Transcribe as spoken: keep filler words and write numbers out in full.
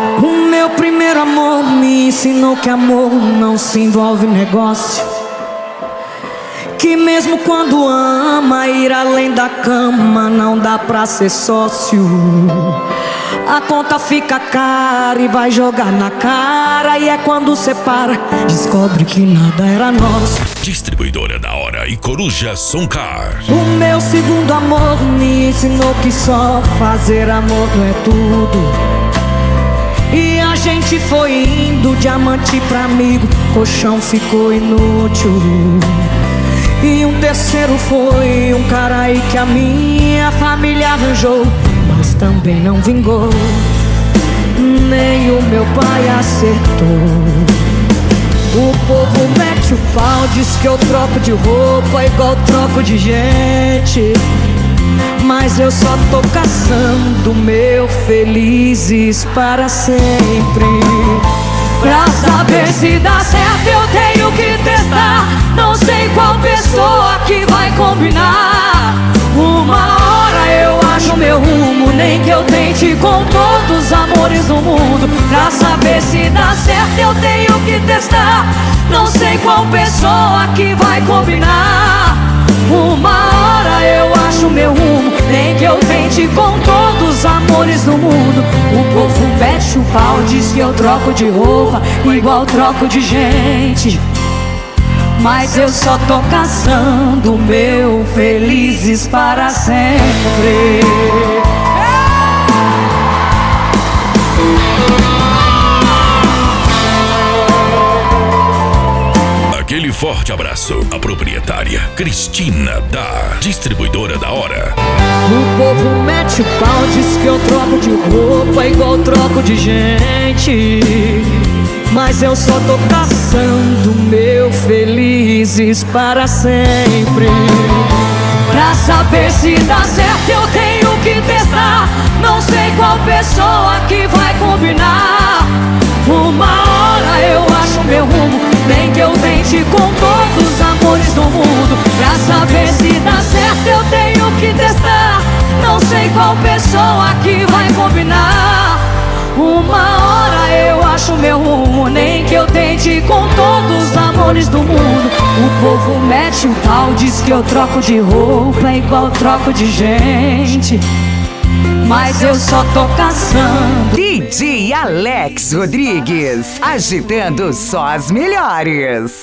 O meu primeiro amor me ensinou que amor não se envolve negócio, que mesmo quando ama, ir além da cama não dá pra ser sócio. A conta fica cara e vai jogar na cara, e é quando separa, descobre que nada era nosso. Distribuidora da Hora e Coruja Soncar. O meu segundo amor me ensinou que só fazer amor não é tudo, e a gente foi indo, diamante pra amigo, colchão ficou inútil. E um terceiro foi um cara aí que a minha família arranjou, mas também não vingou, nem o meu pai acertou. O povo mete o pau, diz que eu troco de roupa igual troco de gente, mas eu só tô caçando meu felizes para sempre. Pra saber se dá certo eu tenho que testar, não sei qual pessoa que vai combinar. Uma hora eu acho meu rumo, nem que eu tente com todos os amores do mundo. Pra saber se dá certo eu tenho que testar, não sei qual pessoa que vai combinar. Uma hora eu acho meu rumo, nem que eu tente com todos os amores do mundo. O povo mete o pau, diz que eu troco de roupa igual troco de gente, mas eu só tô caçando meu felizes para sempre. Aquele forte abraço à proprietária Cristina da Distribuidora da Hora. O povo mete o pau, diz que eu troco de roupa igual troco de gente, mas eu só tô caçando meu felizes para sempre. Pra saber se dá certo eu tenho que testar, não sei qual pessoa que vai combinar. Uma hora eu acho meu rumo, nem que eu tente com todos os amores do mundo. Pra saber se dá certo eu tenho que testar, não sei qual pessoa que vai combinar. Uma hora eu acho meu rumo, nem que eu tente com todos os amores do mundo. O povo mete o pau, diz que eu troco de roupa igual troco de gente, mas eu só tô caçando. D J Alex Rodrigues, agitando só as melhores.